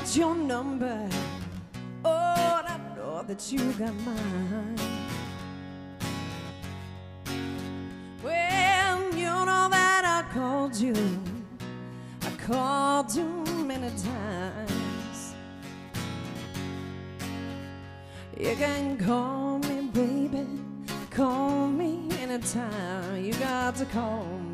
got your number. Oh, and I know that you got mine. Well, you know that I called you many times. You can call me, baby, call me anytime. You got to call me.